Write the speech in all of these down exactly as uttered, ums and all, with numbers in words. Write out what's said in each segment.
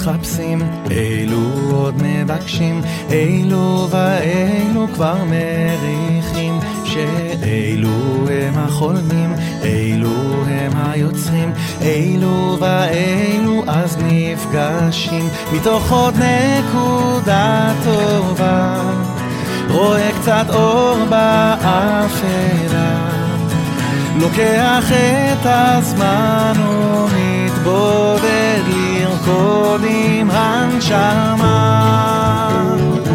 מחפשים, אילו עוד מבקשים, אילו ואילו כבר מריחים, שאילו הם החולמים, אילו הם היוצרים, אילו ואילו אז נפגשים, מתוך עוד נקודה טובה, רואה קצת אור באפלה, לוקח את הזמן ומתבודד לרקוד עם הנשמה.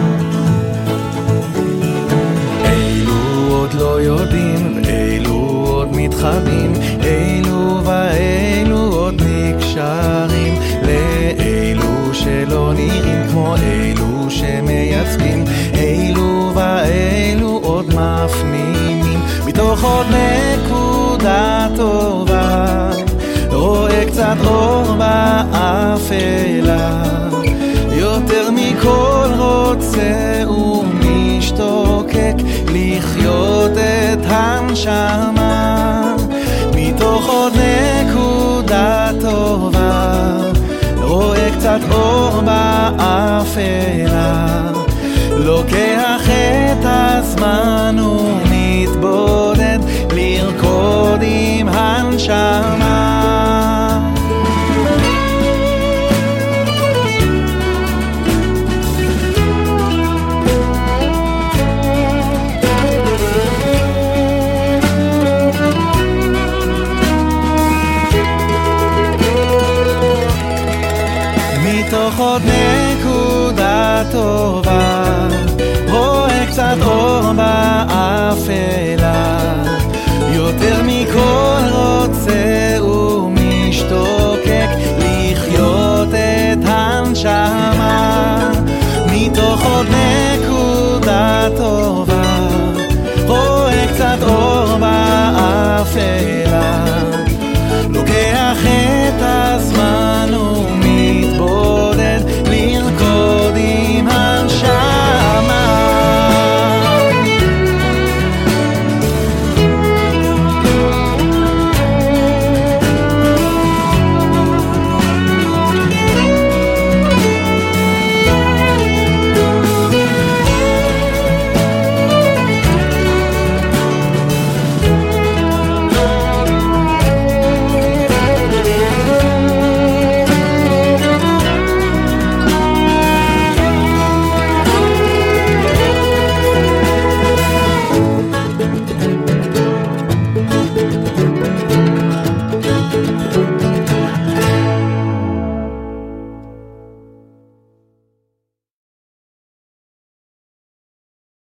אילו עוד לא יודעים, אילו עוד מתחבים, אילו ואילו עוד נקשרים, לאילו שלא נראים כמו אילו שמייצגים, אילו ואילו עוד מפנימים, מתוך עוד נקודה טובה, רואה קצת אור באפלה, יותר מכל רוצה ומשתוקק לחיות את הנשמה, מתוך עוד נקודה טובה, רואה קצת אור באפלה, לוקח